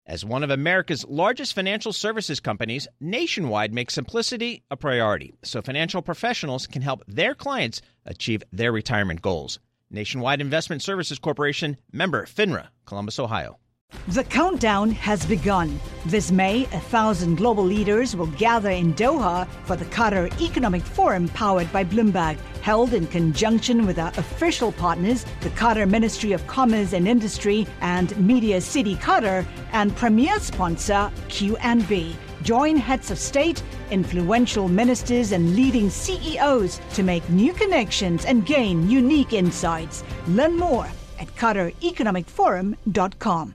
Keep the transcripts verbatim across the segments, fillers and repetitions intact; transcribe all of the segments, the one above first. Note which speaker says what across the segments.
Speaker 1: As one of America's largest financial services companies, Nationwide makes simplicity a priority so financial professionals can help their clients achieve their retirement goals. Nationwide Investment Services Corporation, member FINRA, Columbus, Ohio.
Speaker 2: The countdown has begun. This May, a thousand global leaders will gather in Doha for the Qatar Economic Forum powered by Bloomberg, held in conjunction with our official partners, the Qatar Ministry of Commerce and Industry and Media City Qatar, and premier sponsor Q and B. Join heads of state, influential ministers, and leading C E Os to make new connections and gain unique insights. Learn more at qatar economic forum dot com.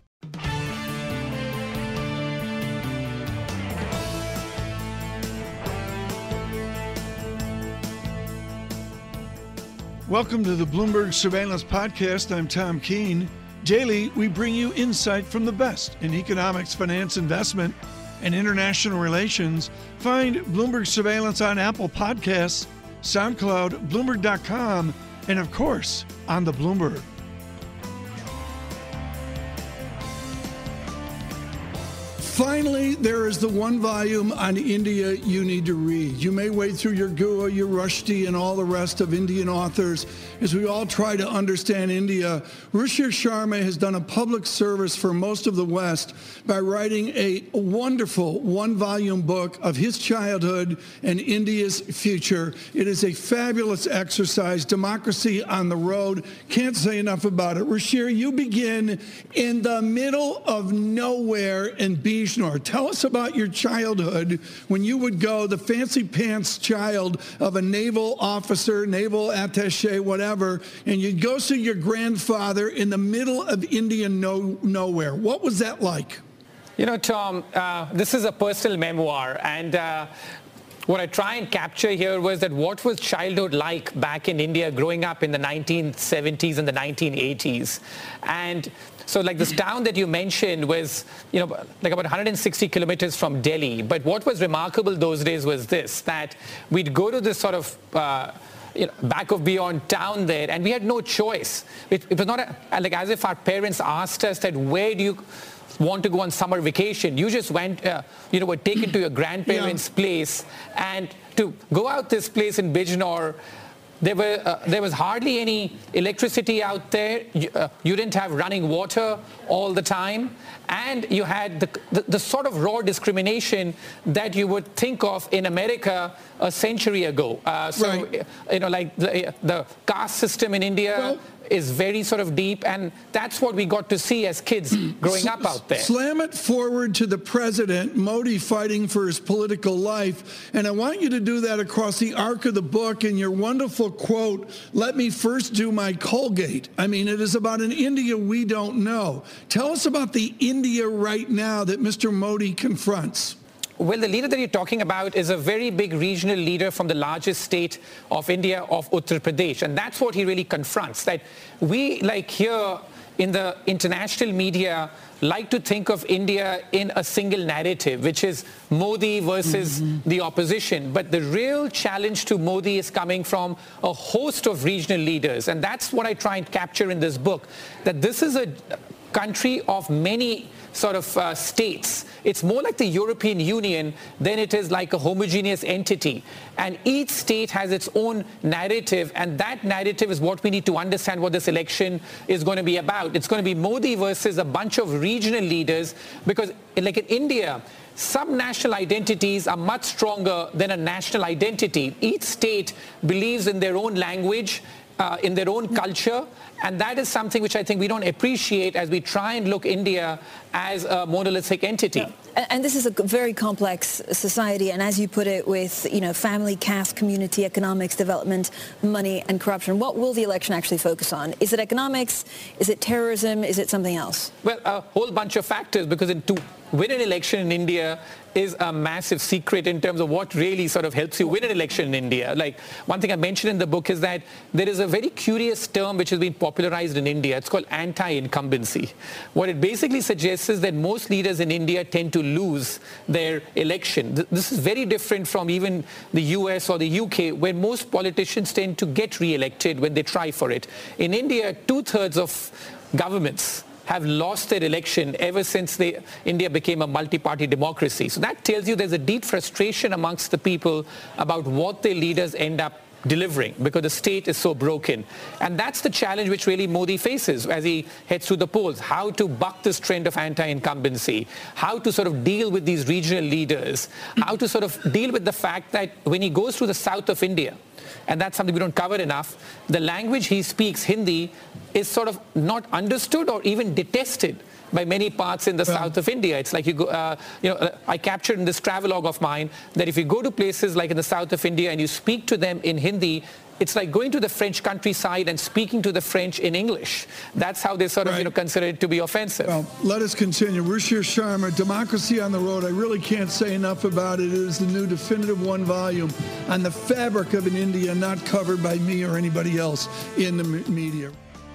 Speaker 3: Welcome to the Bloomberg Surveillance Podcast. I'm Tom Keene. Daily, we bring you insight from the best in economics, finance, investment, and international relations. Find Bloomberg Surveillance on Apple Podcasts, SoundCloud, Bloomberg dot com, and of course, on the Bloomberg. Finally, there is the one volume on India you need to read. You may wade through your Gua, your Rushdie, and all the rest of Indian authors as we all try to understand India. Ruchir Sharma has done a public service for most of the West by writing a wonderful one-volume book of his childhood and India's future. It is a fabulous exercise, Democracy on the Road. Can't say enough about it. Ruchir, you begin in the middle of nowhere in Bijnor. Tell us about your childhood when you would go, the fancy pants child of a naval officer, naval attaché, whatever, and you'd go see your grandfather in the middle of Indian no, nowhere. What was that like?
Speaker 4: You know, Tom, uh, this is a personal memoir, and uh, what I try and capture here was that what was childhood like back in India growing up in the nineteen seventies and the nineteen eighties. And so like this town that you mentioned was, you know, like about one hundred sixty kilometers from Delhi. But what was remarkable those days was this, that we'd go to this sort of uh, you know, back of beyond town there, and we had no choice. It, it was not a, like as if our parents asked us that, where do you want to go on summer vacation? You just went, uh, you know, were taken to your grandparents' yeah. place, and to go out this place in Bijnor, there were uh, there was hardly any electricity out there. You, uh, you didn't have running water all the time, and you had the, the the sort of raw discrimination that you would think of in America a century ago. Uh, so right. you know, like the the caste system in India. Well, is very sort of deep, and that's what we got to see as kids growing up out there.
Speaker 3: Slam it forward to the president, Modi, fighting for his political life, and I want you to do that across the arc of the book in your wonderful quote, "Let me first do my Colgate." I mean, it is about an India we don't know. Tell us about the India right now that Mister Modi confronts.
Speaker 4: Well, the leader that you're talking about is a very big regional leader from the largest state of India, of Uttar Pradesh. And that's what he really confronts, that we, like here in the international media, like to think of India in a single narrative, which is Modi versus mm-hmm. the opposition. But the real challenge to Modi is coming from a host of regional leaders. And that's what I try and capture in this book, that this is a country of many sort of uh, states. It's more like the European Union than it is like a homogeneous entity. And each state has its own narrative, and that narrative is what we need to understand what this election is going to be about. It's going to be Modi versus a bunch of regional leaders, because like in India, some national identities are much stronger than a national identity. Each state believes in their own language, uh, in their own culture, and that is something which I think we don't appreciate as we try and look India as a monolithic entity.
Speaker 5: Yeah. And this is a very complex society, and as you put it, with, you know, family, caste, community, economics, development, money, and corruption. What will the election actually focus on? Is it economics? Is it terrorism? Is it something else?
Speaker 4: Well, a whole bunch of factors, because in, to win an election in India is a massive secret in terms of what really sort of helps you win an election in India. Like, one thing I mentioned in the book is that there is a very curious term which has been popularized in India. It's called anti-incumbency. What it basically suggests is that most leaders in India tend to lose their election. This is very different from even the U S or the U K, where most politicians tend to get re-elected when they try for it. In India, two-thirds of governments have lost their election ever since they, India became a multi-party democracy. So that tells you there's a deep frustration amongst the people about what their leaders end up delivering because the state is so broken. And that's the challenge which really Modi faces as he heads through the polls, how to buck this trend of anti-incumbency, how to sort of deal with these regional leaders, how to sort of deal with the fact that when he goes through the south of India, and that's something we don't cover enough, the language he speaks, Hindi, is sort of not understood or even detested by many parts in the well, south of India. It's like you go, uh, you know, uh, I captured in this travelogue of mine that if you go to places like in the south of India and you speak to them in Hindi, it's like going to the French countryside and speaking to the French in English. That's how they sort of, right. you know, consider it to be offensive.
Speaker 3: Well, let us continue. Ruchir Sharma, Democracy on the Road. I really can't say enough about it. It is the new definitive one volume on the fabric of an India not covered by me or anybody else in the media.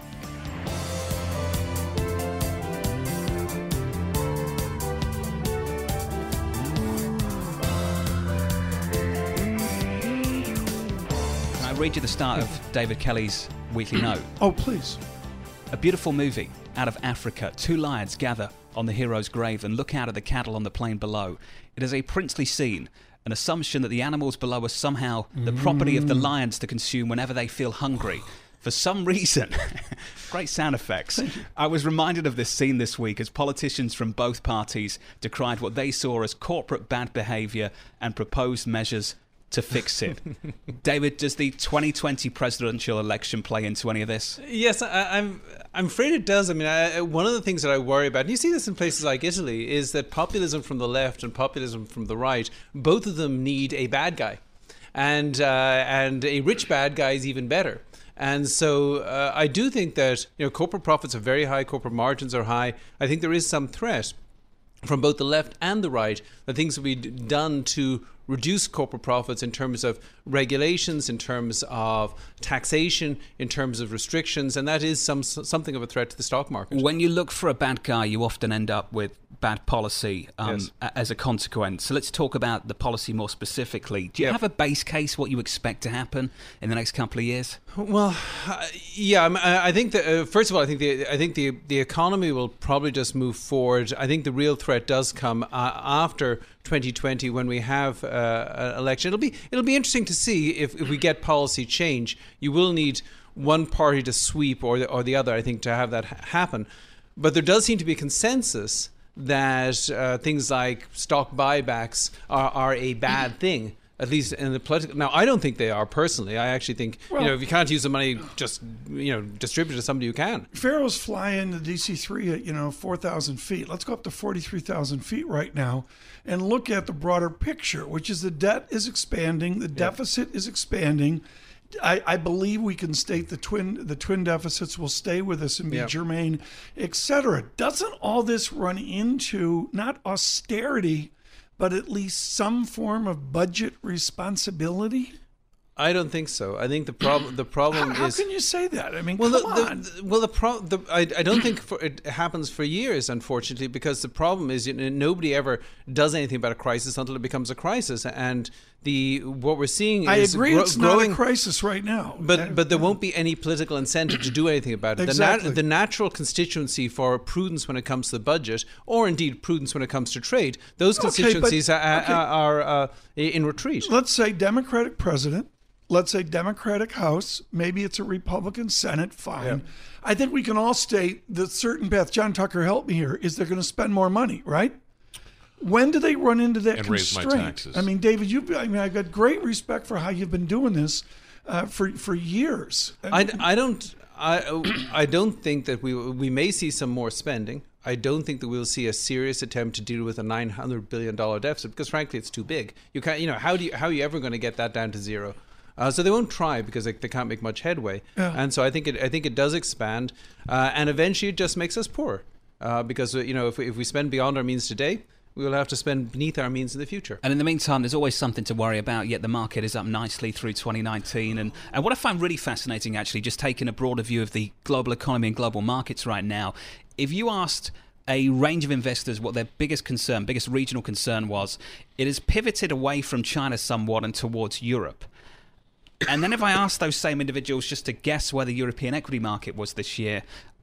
Speaker 6: Read you the start of David Kelly's Weekly Note.
Speaker 3: Oh, please.
Speaker 6: A beautiful movie out of Africa. Two lions gather on the hero's grave and look out at the cattle on the plain below. It is a princely scene, an assumption that the animals below are somehow the mm. property of the lions to consume whenever they feel hungry. For some reason, great sound effects, I was reminded of this scene this week as politicians from both parties decried what they saw as corporate bad behaviour and proposed measures to fix it. David, does the twenty twenty presidential election play into any of this?
Speaker 7: Yes, I, I'm I'm afraid it does. I mean, I, one of the things that I worry about, and you see this in places like Italy, is that populism from the left and populism from the right, both of them need a bad guy. And, uh, and a rich bad guy is even better. And so uh, I do think that, you know, corporate profits are very high, corporate margins are high. I think there is some threat from both the left and the right that things will be done to reduce corporate profits in terms of regulations, in terms of taxation, in terms of restrictions, and that is some something of a threat to the stock market.
Speaker 6: When you look for a bad guy, you often end up with bad policy um, yes. as a consequence. So let's talk about the policy more specifically. Do you yep. have a base case what you expect to happen in the next couple of years?
Speaker 7: Well, uh, yeah, I think that uh, first of all, I think the I think the the economy will probably just move forward. I think the real threat does come uh, after twenty twenty when we have uh, an election. It'll be it'll be interesting to see if, if we get policy change. You will need one party to sweep or the, or the other, I think, to have that ha- happen. But there does seem to be a consensus that uh, things like stock buybacks are, are a bad thing, at least in the political. Now, I don't think they are personally. I actually think, well, you know, if you can't use the money, just, you know, distribute it to somebody who can.
Speaker 3: Pharaohs fly into D C three at, you know, four thousand feet. Let's go up to forty-three thousand feet right now and look at the broader picture, which is the debt is expanding, the deficit yeah. is expanding. I, I believe we can state the twin the twin deficits will stay with us and be yep. germane, et cetera. Doesn't all this run into not austerity, but at least some form of budget responsibility?
Speaker 7: I don't think so. I think the problem the problem
Speaker 3: how,
Speaker 7: is.
Speaker 3: How can you say that? I mean,
Speaker 7: well,
Speaker 3: come
Speaker 7: the,
Speaker 3: on.
Speaker 7: The, well, the pro, the, I, I don't think for, it happens for years, unfortunately, because the problem is, you know, nobody ever does anything about a crisis until it becomes a crisis, and the what we're seeing
Speaker 3: I
Speaker 7: is
Speaker 3: agree
Speaker 7: gro-
Speaker 3: it's
Speaker 7: growing,
Speaker 3: not a crisis right now.
Speaker 7: But but there won't be any political incentive to do anything about it.
Speaker 3: Exactly.
Speaker 7: The, nat- the natural constituency for prudence when it comes to the budget, or indeed prudence when it comes to trade, those constituencies okay, but, are, okay. are, are uh, in retreat.
Speaker 3: Let's say Democratic president. Let's say Democratic House, maybe it's a Republican Senate, fine. Yep. I think we can all state that certain path, John Tucker, help me here, is they're going to spend more money, right? When do they run into that
Speaker 8: and
Speaker 3: constraint?
Speaker 8: Raise my taxes.
Speaker 3: I mean, David, you I mean, I've got great respect for how you've been doing this uh, for for years.
Speaker 7: I, mean, I, I don't I I don't think that we we may see some more spending. I don't think that we'll see a serious attempt to deal with a nine hundred billion dollars deficit because, frankly, it's too big. You can't, you know, how do you how are you ever going to get that down to zero? Uh, so they won't try because they, they can't make much headway, yeah. and so I think it I think it does expand, uh, and eventually it just makes us poor, uh, because you know if we, if we spend beyond our means today, we will have to spend beneath our means in the future.
Speaker 6: And in the meantime, there's always something to worry about. Yet the market is up nicely through twenty nineteen, and and what I find really fascinating, actually, just taking a broader view of the global economy and global markets right now, if you asked a range of investors what their biggest concern, biggest regional concern was, it has pivoted away from China somewhat and towards Europe. And then if I asked those same individuals just to guess where the European equity market was this year,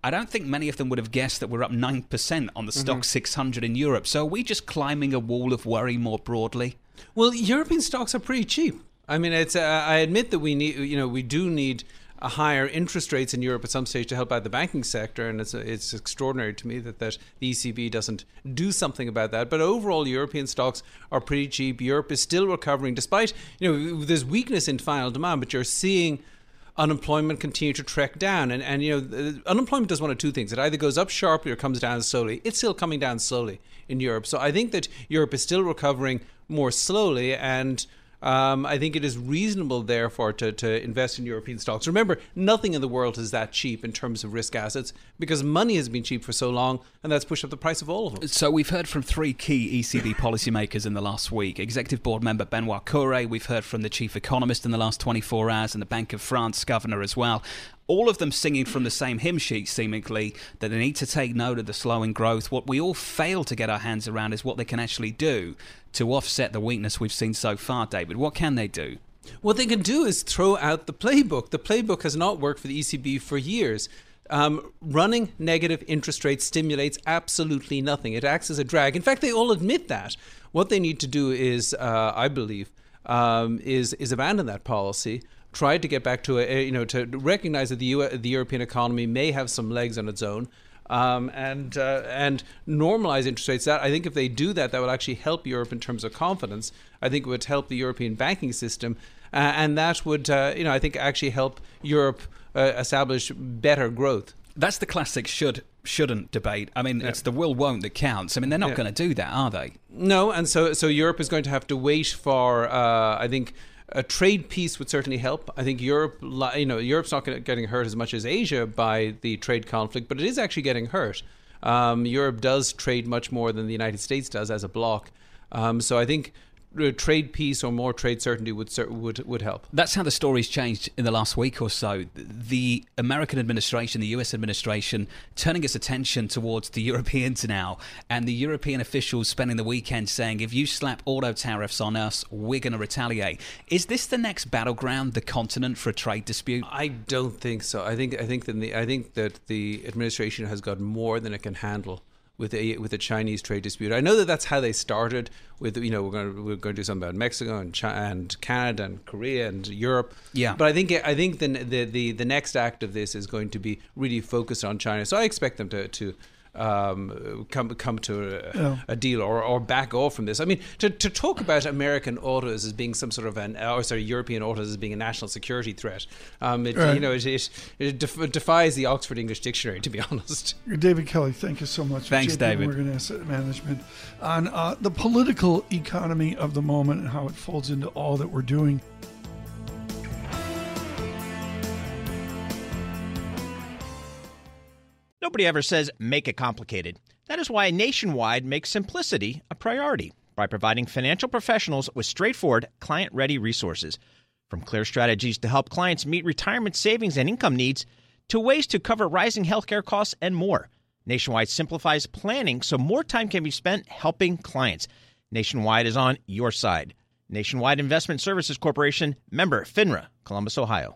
Speaker 6: I don't think many of them would have guessed that we're up nine percent on the mm-hmm. Stoxx six hundred in Europe. So are we just climbing a wall of worry more broadly?
Speaker 7: Well, European stocks are pretty cheap. I mean, it's. Uh, I admit that we need, you know, we do need a higher interest rates in Europe at some stage to help out the banking sector, and it's it's extraordinary to me that, that the E C B doesn't do something about that. But overall, European stocks are pretty cheap. Europe is still recovering, despite, you know, there's weakness in final demand, but you're seeing unemployment continue to trek down, and and you know, unemployment does one of two things: it either goes up sharply or comes down slowly. It's still coming down slowly in Europe, so I think that Europe is still recovering more slowly, and Um, I think it is reasonable, therefore, to, to invest in European stocks. Remember, nothing in the world is that cheap in terms of risk assets because money has been cheap for so long, and that's pushed up the price of all of them.
Speaker 6: So we've heard from three key E C B policymakers in the last week. Executive Board member Benoit Cœuré, we've heard from the chief economist in the last twenty-four hours, and the Bank of France governor as well. All of them singing from the same hymn sheet, seemingly, that they need to take note of the slowing growth. What we all fail to get our hands around is what they can actually do to offset the weakness we've seen so far, David. What can they do?
Speaker 7: What they can do is throw out the playbook. The playbook has not worked for the E C B for years. Um, running negative interest rates stimulates absolutely nothing. It acts as a drag. In fact, they all admit that. What they need to do is, uh, I believe, um, is is abandon that policy. Try to get back to a, you know, to recognize that the U- the European economy may have some legs on its own, um, and uh, and normalize interest rates. That I think if they do that, that will actually help Europe in terms of confidence. I think it would help the European banking system, uh, and that would, uh, you know, I think actually help Europe uh, establish better growth.
Speaker 6: That's the classic should shouldn't debate. I mean, yeah. It's the will won't that counts. I mean, they're not yeah. going to do that, are they?
Speaker 7: No, and so so Europe is going to have to wait for, uh, I think. A trade peace would certainly help. I think Europe, you know, Europe's not getting hurt as much as Asia by the trade conflict, but it is actually getting hurt. Um, Europe does trade much more than the United States does as a bloc. Um, so I think trade peace or more trade certainty would would would help.
Speaker 6: That's how the story's changed in the last week or so. The American administration, the U S administration, turning its attention towards the Europeans now, and the European officials spending the weekend saying, if you slap auto tariffs on us, we're going to retaliate. Is this the next battleground, the continent, for a trade dispute?
Speaker 7: I don't think so. I think I think that the I think that the administration has got more than it can handle with a with a Chinese trade dispute. I know that that's how they started with, you know, we're going to we're going to do something about Mexico and China and Canada and Korea and Europe.
Speaker 6: Yeah.
Speaker 7: But I think I think the the the, the next act of this is going to be really focused on China. So I expect them to to um, come come to a, yeah. a deal or, or back off from this. I mean, to to talk about American autos as being some sort of an, or sorry, European autos as being a national security threat, um, it, right. you know, it it, it def- defies the Oxford English Dictionary, to be honest.
Speaker 3: David Kelly, thank you so much.
Speaker 6: Thanks,
Speaker 3: J P
Speaker 6: David.
Speaker 3: Morgan Asset Management on uh, the political economy of the moment and how it folds into all that we're doing.
Speaker 1: Nobody ever says, make it complicated. That is why Nationwide makes simplicity a priority by providing financial professionals with straightforward, client-ready resources. From clear strategies to help clients meet retirement savings and income needs, to ways to cover rising healthcare costs and more. Nationwide simplifies planning so more time can be spent helping clients. Nationwide is on your side. Nationwide Investment Services Corporation, member FINRA, Columbus, Ohio.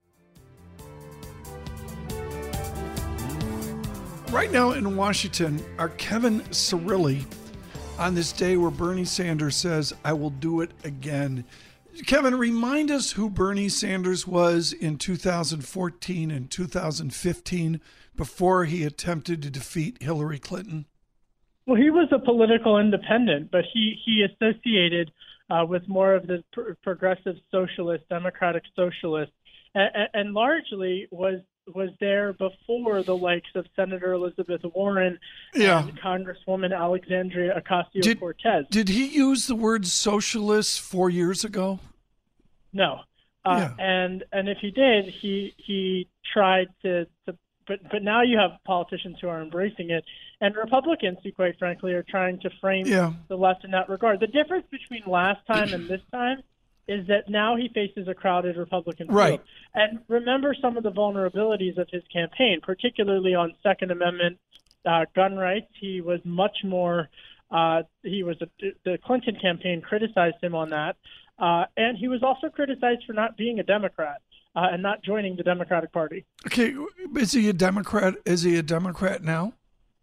Speaker 3: Right now in Washington are Kevin Cirilli on this day where Bernie Sanders says, I will do it again. Kevin, remind us who Bernie Sanders was in two thousand fourteen and two thousand fifteen before he attempted to defeat Hillary Clinton.
Speaker 8: Well, he was a political independent, but he, he associated uh, with more of the pr- progressive socialist, democratic socialist, and, and largely was was there before the likes of Senator Elizabeth Warren
Speaker 3: yeah.
Speaker 8: and Congresswoman Alexandria Ocasio-Cortez.
Speaker 3: Did, did he use the word socialist four years ago?
Speaker 8: No. Uh, yeah. And and if he did, he he tried to, to but but now you have politicians who are embracing it, and Republicans who, quite frankly, are trying to frame
Speaker 3: yeah.
Speaker 8: the left in that regard. The difference between last time and this time is that now he faces a crowded Republican field.
Speaker 3: Right.
Speaker 8: And remember some of the vulnerabilities of his campaign, particularly on Second Amendment uh, gun rights. He was much more, uh, he was, a, the Clinton campaign criticized him on that. Uh, and he was also criticized for not being a Democrat. uh, and not joining the Democratic Party.
Speaker 3: Okay, is he a Democrat? Is he a Democrat now?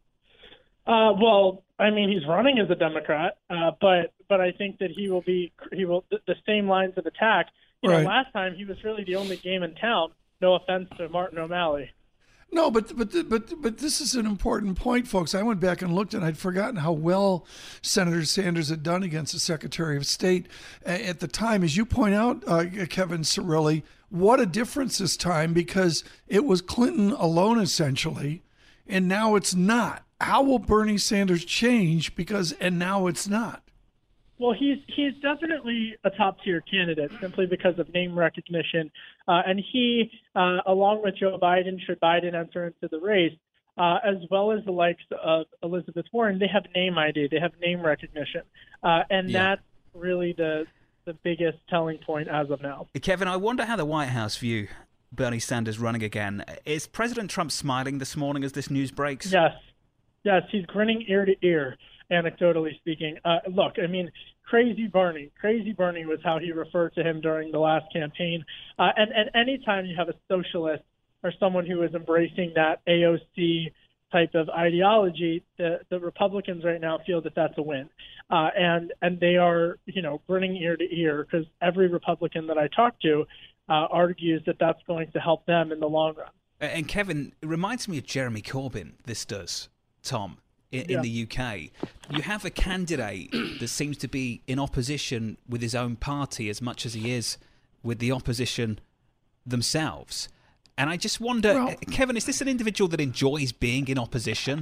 Speaker 8: Uh, well, I mean, he's running as a Democrat, uh, but but I think that he will be he will the, the same lines of attack. You
Speaker 3: Right.
Speaker 8: know, last time he was really the only game in town. No offense to Martin O'Malley.
Speaker 3: No, but but but but this is an important point, folks. I went back and looked, and I'd forgotten how well Senator Sanders had done against the Secretary of State at the time. As you point out, uh, Kevin Cirilli, what a difference this time, because it was Clinton alone essentially, and now it's not. How will Bernie Sanders change? Because and now it's not.
Speaker 8: Well, he's he's definitely a top tier candidate simply because of name recognition, uh, and he, uh, along with Joe Biden, should Biden enter into the race, uh, as well as the likes of Elizabeth Warren, they have name I D, they have name recognition, uh, and
Speaker 6: Yeah.
Speaker 8: that's really the the biggest telling point as of now.
Speaker 6: Kevin, I wonder how the White House view Bernie Sanders running again. Is President Trump smiling this morning as this news breaks?
Speaker 8: Yes, yes, he's grinning ear to ear. Anecdotally speaking, uh, look, I mean, crazy Bernie, crazy Bernie was how he referred to him during the last campaign. Uh, and, and anytime you have a socialist or someone who is embracing that A O C type of ideology, the, the Republicans right now feel that that's a win. Uh, and, and they are, you know, grinning ear to ear because every Republican that I talk to uh, argues that that's going to help them in the long run.
Speaker 6: And Kevin, it reminds me of Jeremy Corbyn, this does, Tom. In,
Speaker 8: Yeah.
Speaker 6: in the U K, you have a candidate that seems to be in opposition with his own party as much as he is with the opposition themselves. And I just wonder,
Speaker 3: Well-
Speaker 6: Kevin, is this an individual that enjoys being in opposition?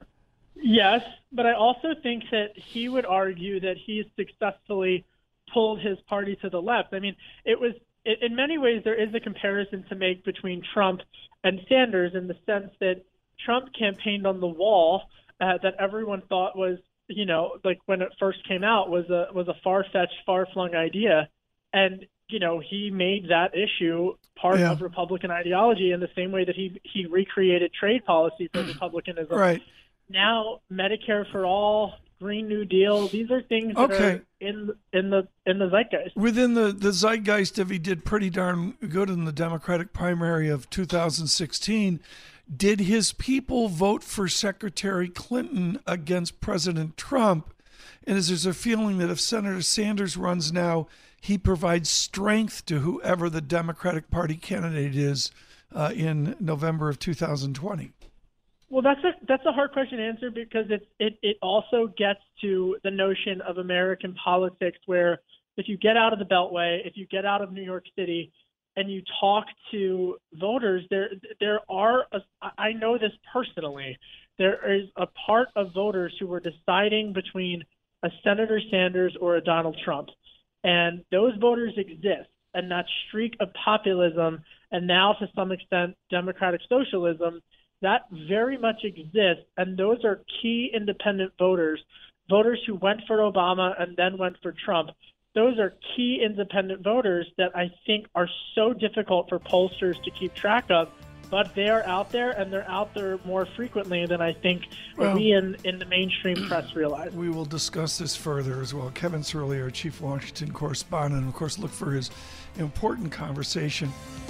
Speaker 8: Yes, but I also think that he would argue that he's successfully pulled his party to the left. I mean, it was in many ways there is a comparison to make between Trump and Sanders in the sense that Trump campaigned on the wall uh, that everyone thought was, you know, like when it first came out was a was a far-fetched, far-flung idea, and you know he made that issue part
Speaker 3: Yeah.
Speaker 8: of Republican ideology in the same way that he he recreated trade policy for Republicanism.
Speaker 3: Right.
Speaker 8: Now, Medicare for all, Green New Deal, these are things that
Speaker 3: Okay.
Speaker 8: are in in the in the zeitgeist.
Speaker 3: Within the, the zeitgeist of he did pretty darn good in the Democratic primary of two thousand sixteen. Did his people vote for Secretary Clinton against President Trump? And is there a feeling that if Senator Sanders runs now, he provides strength to whoever the Democratic Party candidate is uh, in November of two thousand twenty?
Speaker 8: Well, that's a that's a hard question to answer because it's it it also gets to the notion of American politics, where if you get out of the Beltway, if you get out of New York City, and you talk to voters, there there are a, I know this personally. There is a part of voters who were deciding between a Senator Sanders or a Donald Trump, and those voters exist. And that streak of populism, and now to some extent democratic socialism, that very much exists. And those are key independent voters, voters who went for Obama and then went for Trump. Those are key independent voters that I think are so difficult for pollsters to keep track of, but they are out there, and they're out there more frequently than I think
Speaker 3: Well,
Speaker 8: we in, in the mainstream press realize.
Speaker 3: We will discuss this further as well. Kevin Cirilli, our chief Washington correspondent, and of course, look for his important conversation.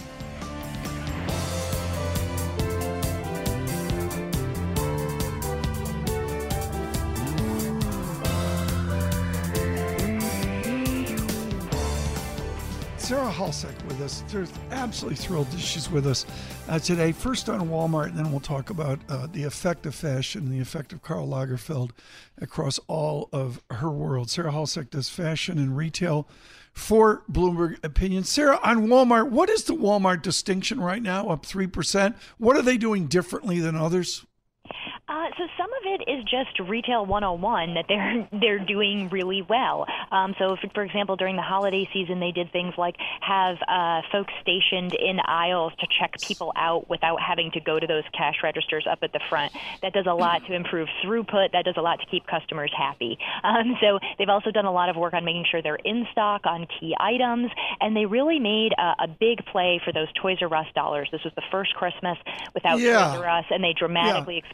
Speaker 3: Sarah Halsek with us. They're absolutely thrilled that she's with us uh, today. First on Walmart, and then we'll talk about uh, the effect of fashion and the effect of Karl Lagerfeld across all of her world. Sarah Halsek does fashion and retail for Bloomberg Opinion. Sarah, on Walmart, what is the Walmart distinction right now, up three percent? What are they doing differently than others?
Speaker 9: Uh, so some of it is just retail one oh one that they're they're doing really well. Um, so, if, for example, during the holiday season, they did things like have uh, folks stationed in aisles to check people out without having to go to those cash registers up at the front. That does a lot to improve throughput. That does a lot to keep customers happy. Um, so they've also done a lot of work on making sure they're in stock on key items, and they really made a, a big play for those Toys R Us dollars. This was the first Christmas without
Speaker 3: Yeah.
Speaker 9: Toys R Us, and they dramatically
Speaker 3: Yeah.
Speaker 9: expanded their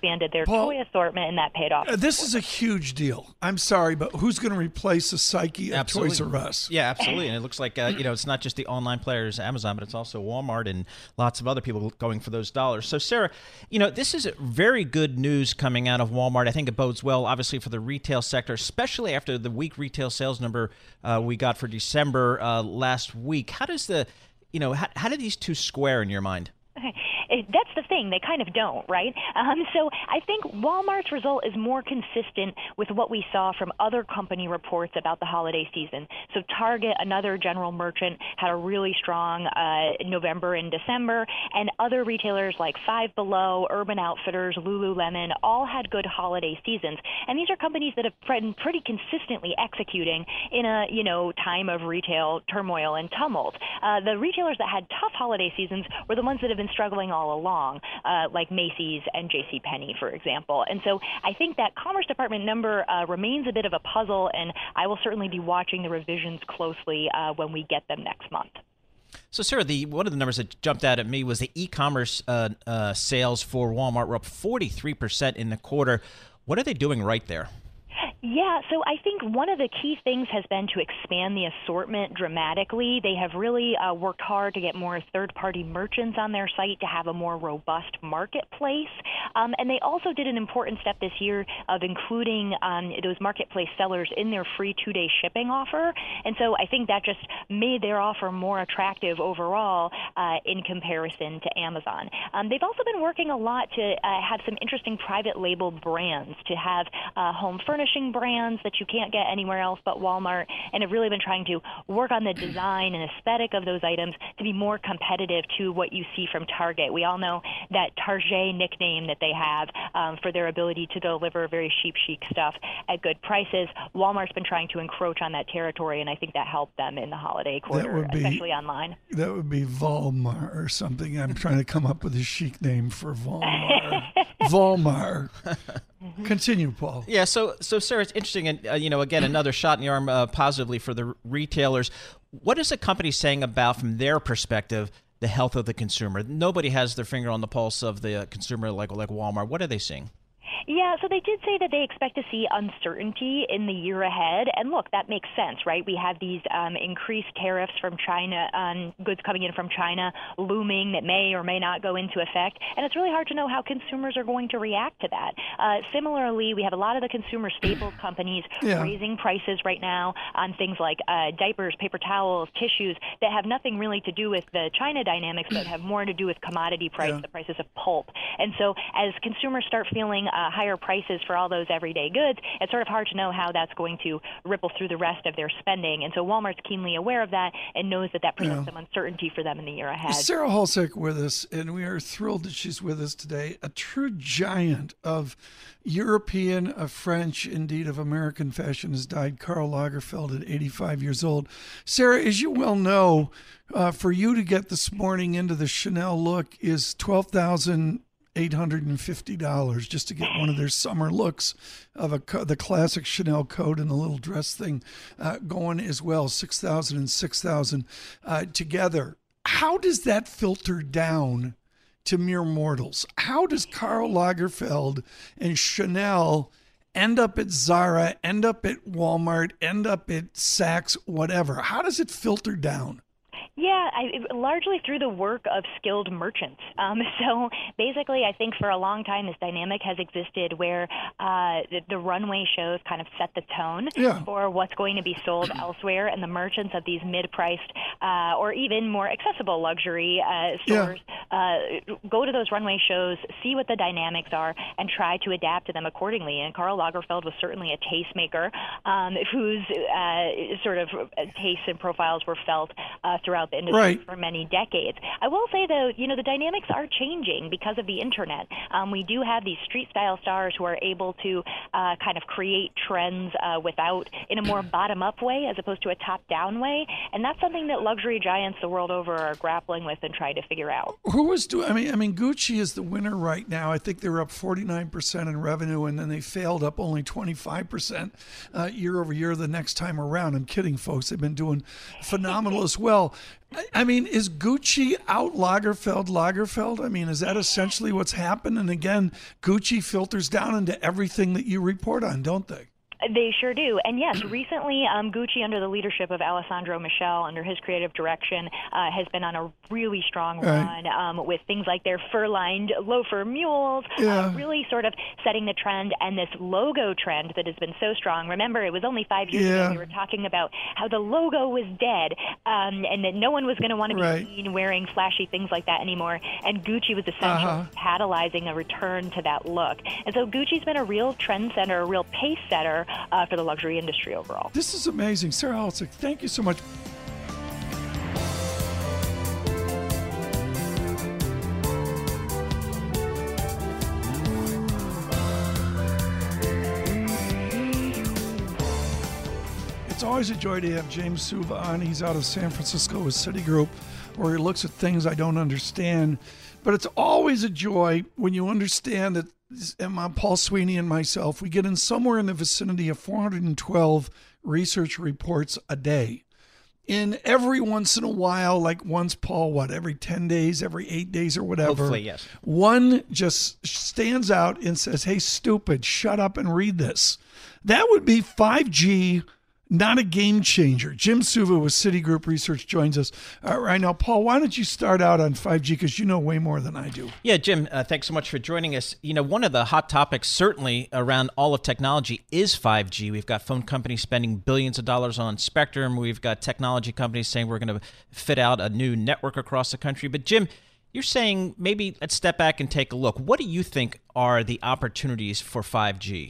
Speaker 3: Paul,
Speaker 9: toy assortment, and that paid off.
Speaker 3: Uh, this is a huge deal. I'm sorry, but who's going to replace the psyche of
Speaker 1: Absolutely.
Speaker 3: Toys R Us?
Speaker 1: Yeah, absolutely. And it looks like, uh, you know, it's not just the online players, Amazon, but it's also Walmart and lots of other people going for those dollars. So, Sarah, you know, this is very good news coming out of Walmart. I think it bodes well, obviously, for the retail sector, especially after the weak retail sales number uh, we got for December uh, last week. How does the, you know, how, how do these two square in your mind?
Speaker 9: It, that's the thing. They kind of don't, right? Um, so I think Walmart's result is more consistent with what we saw from other company reports about the holiday season. So Target, another general merchant, had a really strong uh, November and December, and other retailers like Five Below, Urban Outfitters, Lululemon, all had good holiday seasons. And these are companies that have been pretty consistently executing in a, you know, time of retail turmoil and tumult. Uh, the retailers that had tough holiday seasons were the ones that have been struggling all along, uh, like Macy's and JCPenney, for example. And so I think that Commerce Department number uh, remains a bit of a puzzle, and I will certainly be watching the revisions closely uh, when we get them next month.
Speaker 1: So, Sarah, the one of the numbers that jumped out at me was the e-commerce uh, uh, sales for Walmart were up forty-three percent in the quarter. What are they doing right there?
Speaker 9: Yeah, so I think one of the key things has been to expand the assortment dramatically. They have really uh, worked hard to get more third-party merchants on their site to have a more robust marketplace. Um, and they also did an important step this year of including um, those marketplace sellers in their free two-day shipping offer. And so I think that just made their offer more attractive overall uh, in comparison to Amazon. Um, they've also been working a lot to uh, have some interesting private label brands, to have uh, home furnishing brands that you can't get anywhere else but Walmart, and have really been trying to work on the design and aesthetic of those items to be more competitive to what you see from Target. We all know that Target nickname that they have um, for their ability to deliver very chic, chic stuff at good prices. Walmart's been trying to encroach on that territory, and I think that helped them in the holiday quarter,
Speaker 3: be,
Speaker 9: especially online.
Speaker 3: That would be Volmar or something. I'm trying to come up with a chic name for Volmar. Volmar. Continue, Paul.
Speaker 1: Yeah, so, so Sarah, it's interesting, and uh, you know, again, another shot in the arm uh, positively for the retailers. What is the company saying about, from their perspective, the health of the consumer? Nobody has their finger on the pulse of the consumer like like Walmart. What are they seeing?
Speaker 9: Yeah, so they did say that they expect to see uncertainty in the year ahead. And look, that makes sense, right? We have these um, increased tariffs from China on goods coming in from China looming that may or may not go into effect. And it's really hard to know how consumers are going to react to that. Uh, similarly, we have a lot of the consumer staples companies yeah. raising prices right now on things like uh, diapers, paper towels, tissues that have nothing really to do with the China dynamics, but have more to do with commodity price, yeah. the prices of pulp. And so as consumers start feeling uh, higher prices for all those everyday goods, it's sort of hard to know how that's going to ripple through the rest of their spending. And so Walmart's keenly aware of that and knows that that presents yeah. some uncertainty for them in the year ahead.
Speaker 3: Sarah Hulsick with us, and we are thrilled that she's with us today. A true giant of European, of French, indeed of American fashion has died. Karl Lagerfeld at eighty-five years old. Sarah, as you well know, uh, for you to get this morning into the Chanel look is twelve thousand eight hundred fifty dollars just to get one of their summer looks of a co- the classic Chanel coat and the little dress thing uh, going as well, six thousand dollars and six thousand dollars uh, together. How does that filter down to mere mortals? How does Karl Lagerfeld and Chanel end up at Zara, end up at Walmart, end up at Saks, whatever? How does it filter down?
Speaker 9: Yeah, I, largely through the work of skilled merchants. Um, so basically, I think for a long time, this dynamic has existed where uh, the, the runway shows kind of set the tone yeah. for what's going to be sold elsewhere, and the merchants of these mid-priced uh, or even more accessible luxury uh, stores yeah. uh, go to those runway shows, see what the dynamics are, and try to adapt to them accordingly. And Karl Lagerfeld was certainly a tastemaker um, whose uh, sort of tastes and profiles were felt uh, throughout the industry
Speaker 3: right.
Speaker 9: for many decades. I will say, though, you know, the dynamics are changing because of the internet. Um, we do have these street-style stars who are able to uh, kind of create trends uh, without, in a more bottom-up way as opposed to a top-down way, and that's something that luxury giants the world over are grappling with and trying to figure out.
Speaker 3: who was doing? I mean, I mean, Gucci is the winner right now. I think they're up forty-nine percent in revenue, and then they failed up only twenty-five percent uh, year over year the next time around. I'm kidding, folks. They've been doing phenomenal as well. I, I mean, is Gucci out Lagerfeld Lagerfeld? I mean, is that essentially what's happened? And again, Gucci filters down into everything that you report on, don't they?
Speaker 9: They sure do. And yes, recently um, Gucci, under the leadership of Alessandro Michele, under his creative direction, uh, has been on a really strong
Speaker 3: right.
Speaker 9: run um, with things like their fur-lined loafer mules,
Speaker 3: yeah.
Speaker 9: uh, really sort of setting the trend, and this logo trend that has been so strong. Remember, it was only five years
Speaker 3: yeah.
Speaker 9: ago we were talking about how the logo was dead um, and that no one was going to want to be
Speaker 3: right.
Speaker 9: seen wearing flashy things like that anymore. And Gucci was essentially
Speaker 3: uh-huh.
Speaker 9: catalyzing a return to that look. And so Gucci's been a real trendsetter, a real pace setter Uh, for the luxury industry overall.
Speaker 3: This is amazing. Sarah Halsick, thank you so much. It's always a joy to have James Suva on. He's out of San Francisco with Citigroup, where he looks at things I don't understand. But it's always a joy when you understand that and my, Paul Sweeney and myself, we get in somewhere in the vicinity of four hundred twelve research reports a day. In every once in a while, like once, Paul, what, every ten days, every eight days or whatever.
Speaker 1: Hopefully, yes.
Speaker 3: One just stands out and says, hey, stupid, shut up and read this. That would be five G, not a game changer. Jim Suva with Citigroup Research joins us uh, right now. Paul, why don't you start out on five G, because you know way more than I do.
Speaker 1: Yeah, Jim, uh, thanks so much for joining us. You know, one of the hot topics certainly around all of technology is five G. We've got phone companies spending billions of dollars on spectrum. We've got technology companies saying we're going to fit out a new network across the country. But Jim, you're saying maybe let's step back and take a look. What do you think are the opportunities for five G?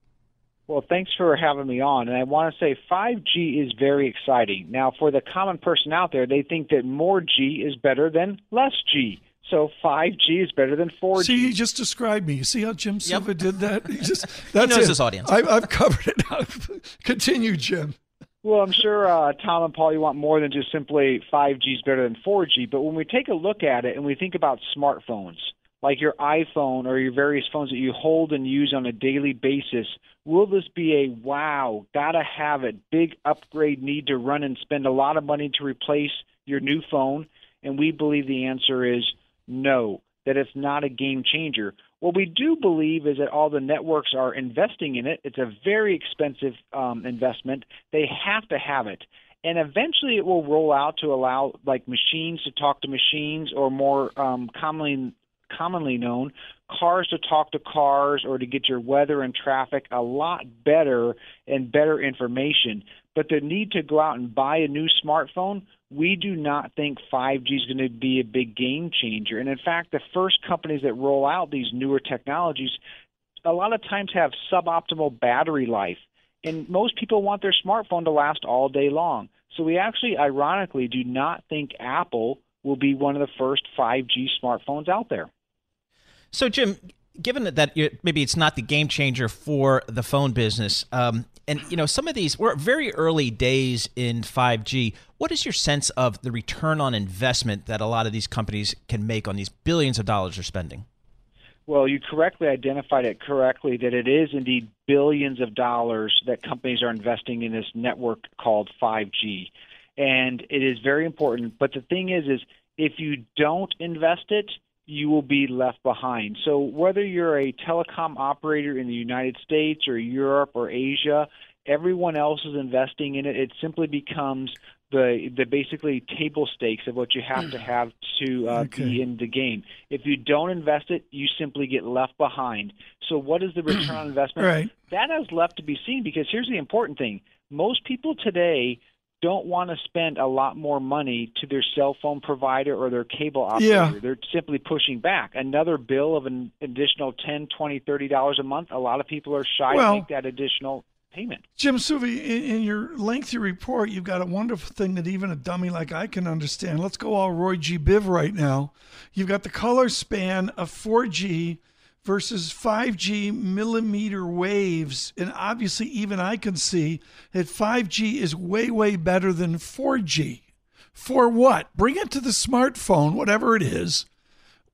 Speaker 10: Well, thanks for having me on. And I want to say five G is very exciting. Now, for the common person out there, they think that more G is better than less G. So five G is better than four G.
Speaker 3: See, he just described me. You see how Jim Silva
Speaker 1: Yep.
Speaker 3: did that? He just that's
Speaker 1: he knows
Speaker 3: it.
Speaker 1: his audience.
Speaker 3: I, I've covered it. Continue, Jim.
Speaker 10: Well, I'm sure, uh, Tom and Paul, you want more than just simply five G is better than four G. But when we take a look at it and we think about smartphones, like your iPhone or your various phones that you hold and use on a daily basis, will this be a wow, gotta have it, big upgrade, need to run and spend a lot of money to replace your new phone? And we believe the answer is no, that it's not a game changer. What we do believe is that all the networks are investing in it. It's a very expensive um, investment. They have to have it. And eventually it will roll out to allow like machines to talk to machines, or more um, commonly commonly known, cars to talk to cars, or to get your weather and traffic a lot better and better information. But the need to go out and buy a new smartphone, we do not think five G is going to be a big game changer. And in fact, the first companies that roll out these newer technologies a lot of times have suboptimal battery life. And most people want their smartphone to last all day long. So we actually, ironically, do not think Apple will be one of the first five G smartphones out there.
Speaker 1: So, Jim, given that you, maybe it's not the game changer for the phone business, um, and you know some of these, we're at very early days in five G. What is your sense of the return on investment that a lot of these companies can make on these billions of dollars they're spending?
Speaker 10: Well, you correctly identified it correctly that it is indeed billions of dollars that companies are investing in this network called five G. And it is very important. But the thing is, is if you don't invest it, you will be left behind. So whether you're a telecom operator in the United States or Europe or Asia, everyone else is investing in it. It simply becomes the the basically table stakes of what you have to have to uh,
Speaker 3: Okay.
Speaker 10: be in the game. If you don't invest it, you simply get left behind. So what is the return on investment?
Speaker 3: Right.
Speaker 10: That has left to be seen, because here's the important thing. Most people today don't want to spend a lot more money to their cell phone provider or their cable operator.
Speaker 3: Yeah.
Speaker 10: They're simply pushing back. Another bill of an additional ten, twenty, thirty dollars a month, a lot of people are shy
Speaker 3: Well,
Speaker 10: to make that additional payment.
Speaker 3: Jim Suva, in, in your lengthy report, you've got a wonderful thing that even a dummy like I can understand. Let's go all Roy G. Biv right now. You've got the color span of four G versus five G millimeter waves. And obviously, even I can see that five G is way, way better than four G. For what? Bring it to the smartphone, whatever it is.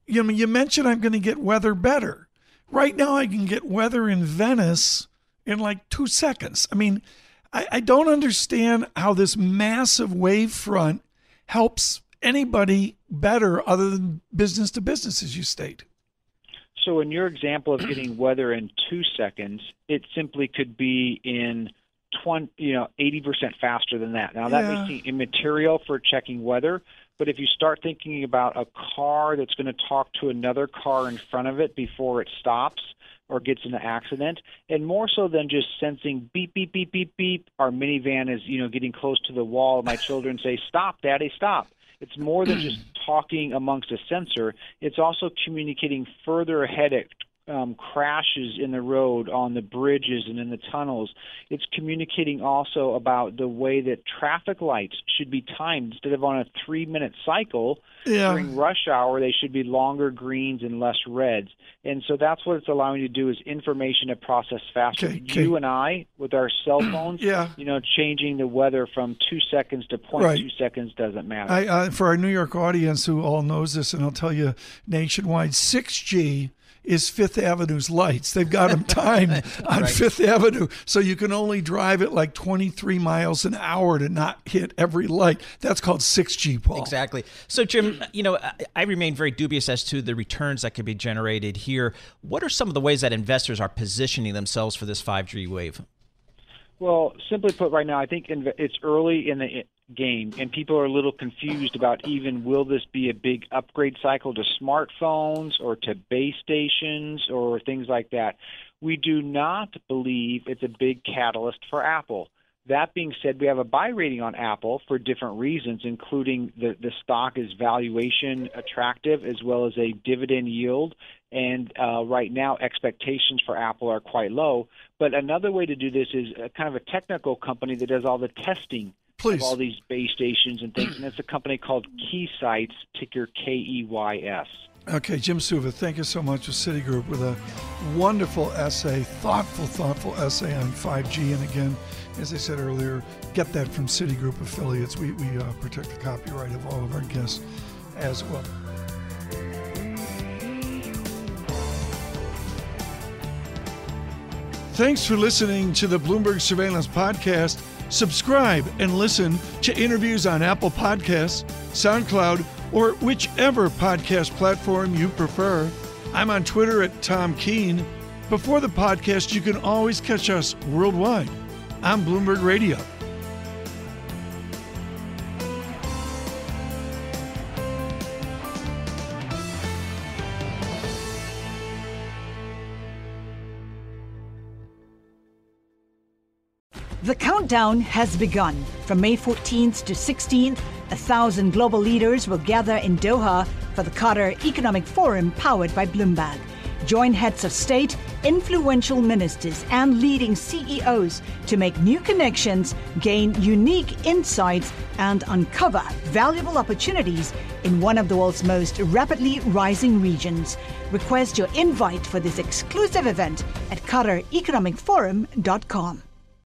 Speaker 3: you know, you mentioned I'm going to get weather better. Right now, I can get weather in Venice in like two seconds. I mean, I, I don't understand how this massive wave front helps anybody better other than business to business, as you state.
Speaker 10: So in your example of getting weather in two seconds, it simply could be in twenty, you know, eighty percent faster than that. Now, that
Speaker 3: Yeah.
Speaker 10: may seem immaterial for checking weather, but if you start thinking about a car that's going to talk to another car in front of it before it stops or gets in an accident, and more so than just sensing beep, beep, beep, beep, beep, our minivan is, you know, getting close to the wall, my children say, stop, Daddy, stop. It's more than just talking amongst a sensor. It's also communicating further ahead at um, crashes in the road, on the bridges and in the tunnels. It's communicating also about the way that traffic lights should be timed. Instead of on a three-minute cycle,
Speaker 3: Yeah.
Speaker 10: during rush hour, they should be longer greens and less reds. And so that's what it's allowing you to do, is information to process faster.
Speaker 3: Okay, okay.
Speaker 10: You and I, with our cell phones,
Speaker 3: Yeah.
Speaker 10: you know, changing the weather from two seconds to point
Speaker 3: Right.
Speaker 10: two seconds doesn't matter.
Speaker 3: I, uh, for our New York audience who all knows this, and I'll tell you nationwide, six G is Fifth Avenue's lights. They've got them timed on
Speaker 1: Right.
Speaker 3: Fifth Avenue, so you can only drive at like twenty-three miles an hour to not hit every light. That's called six G, Paul.
Speaker 1: Exactly. So, Jim, you know, I, I remain very dubious as to the returns that could be generated here. What are some of the ways that investors are positioning themselves for this five G wave?
Speaker 10: Well, simply put, right now, I think inv- it's early in the game, and people are a little confused about even will this be a big upgrade cycle to smartphones or to base stations or things like that. We do not believe it's a big catalyst for Apple. That being said, we have a buy rating on Apple for different reasons, including the, the stock is valuation attractive as well as a dividend yield. And uh, right now, expectations for Apple are quite low. But another way to do this is a kind of a technical company that does all the testing
Speaker 3: Please.
Speaker 10: of all these base stations and things. And it's a company called Keysight, ticker K E Y S.
Speaker 3: Okay, Jim Suva, thank you so much with Citigroup with a wonderful essay, thoughtful, thoughtful essay on five G. And again, as I said earlier, get that from Citigroup affiliates. We, we uh, protect the copyright of all of our guests as well. Thanks for listening to the Bloomberg Surveillance Podcast. Subscribe and listen to interviews on Apple Podcasts, SoundCloud, or whichever podcast platform you prefer. I'm on Twitter at Tom Keene. Before the podcast, you can always catch us worldwide on Bloomberg Radio.
Speaker 2: The countdown has begun. From May fourteenth to sixteenth, a thousand global leaders will gather in Doha for the Qatar Economic Forum powered by Bloomberg. Join heads of state, influential ministers, and leading C E Os to make new connections, gain unique insights, and uncover valuable opportunities in one of the world's most rapidly rising regions. Request your invite for this exclusive event at qatar economic forum dot com.